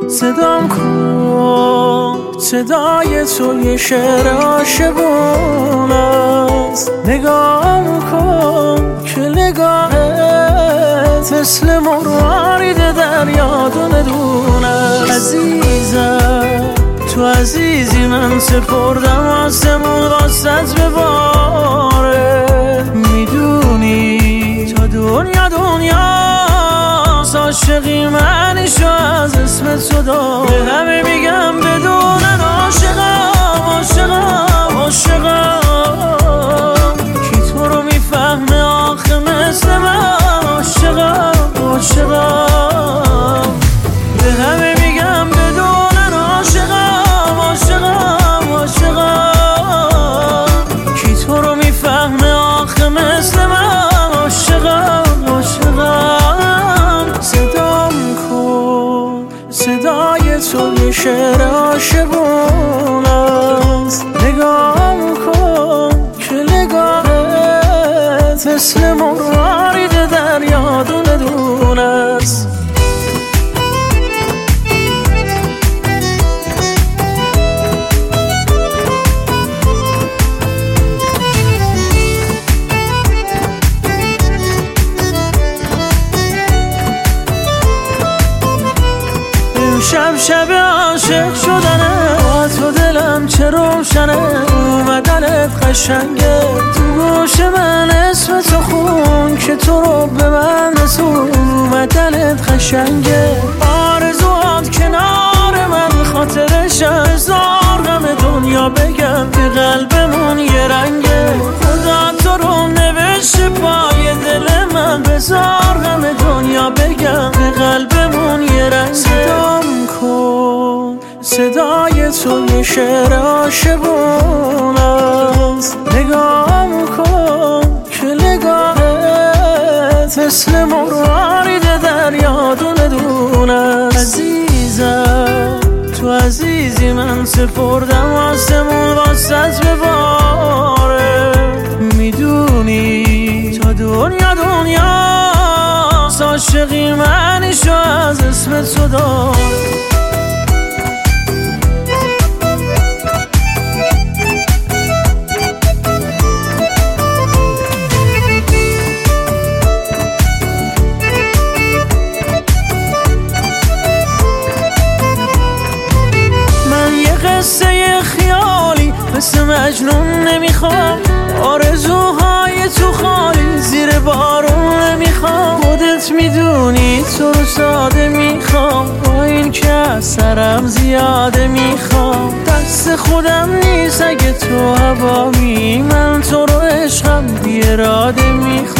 صدام کن، صدای تو یه شعر عاشقون است. نگام کن که نگاهت مثل مروارید دریا دونه دونه. عزیزم تو عزیزی، من سپردم آسمون واسط بباره. میدونی تا دنیا دنیاست، عاشقی منشو از اسم تو دار. به همه میگم بدونن عاشقم عاشقم عاشقم. کی تو رو میفهمه آخه مثل من؟ عاشقم عاشقم. به همه میگم بدونن عاشقم عاشقم عاشقم. کی تو رو میفهمه آخه مثل من؟ عاشقم عاشقم. صدام کن، صدای تو یه شعر عاشقون است. نگام کن که نگاهت مثل مروارید دریا دونه دونه است. شب شب عاشق شدنه، با تو دلم چه روشنه. اومدنت قشنگه، تو گوش من اسم تو خون که تو رو به من رسون. اومدنت قشنگه، آرزوات کنار من خاطرش هزار غم دنیا بگم که قلبمون یه رنگه. خدا تو رو نوشته پای دل من، بزار غم دنیا بگم که قلبمون یه رنگه. صدای تو یه شعر عاشقون است. نگام کن که نگاهت مثل مروارید دریا دونه دونه است. عزیزم تو عزیزی، من سپردم آسمون واسط بباره. میدونی تا دنیا دنیاست، عاشقی منشو از اسم تو دار. قصه خیالی مثل مجنون نمیخوام، آرزوهای تو خالی زیر بارون نمیخوام. خودت میدونی تو رو ساده میخوام، با این که از سرم زیاده میخوام. دست خودم نیست اگه تو هوامی، من تو رو عشقم بی اراده میخوام.